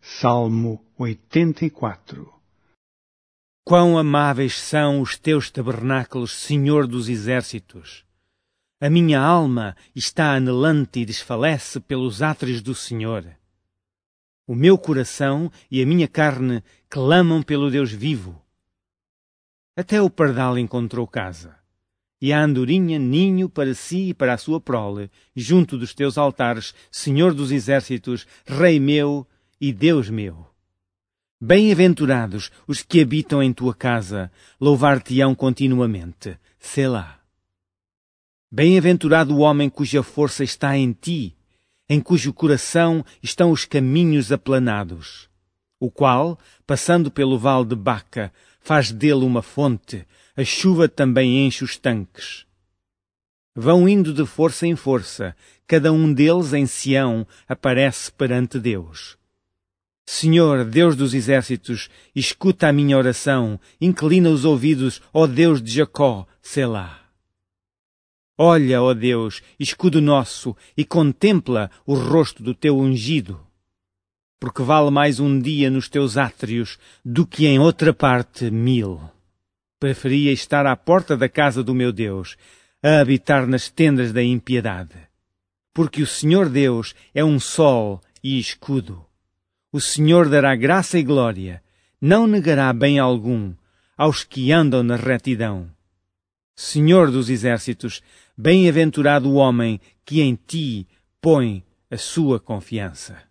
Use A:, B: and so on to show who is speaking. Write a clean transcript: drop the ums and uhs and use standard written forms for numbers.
A: Salmo 84.
B: Quão amáveis são os teus tabernáculos, Senhor dos exércitos! A minha alma está anelante e desfalece pelos átrios do Senhor. O meu coração e a minha carne clamam pelo Deus vivo. Até o pardal encontrou casa, e a andorinha ninho para si e para a sua prole, junto dos teus altares, Senhor dos exércitos, Rei meu e Deus meu. Bem-aventurados os que habitam em tua casa, louvar-te-ão continuamente. Selá. Bem-aventurado o homem cuja força está em ti, em cujo coração estão os caminhos aplanados, o qual, passando pelo vale de Baca, faz dele uma fonte, a chuva também enche os tanques. Vão indo de força em força, cada um deles em Sião aparece perante Deus. Senhor, Deus dos exércitos, escuta a minha oração, inclina os ouvidos, ó Deus de Jacó, Selá. Olha, ó Deus, escudo nosso, e contempla o rosto do teu ungido. Porque vale mais um dia nos teus átrios do que em outra parte 1000. Preferia estar à porta da casa do meu Deus, a habitar nas tendas da impiedade. Porque o Senhor Deus é um sol e escudo. O Senhor dará graça e glória, não negará bem algum aos que andam na retidão. Senhor dos exércitos, bem-aventurado o homem que em ti põe a sua confiança.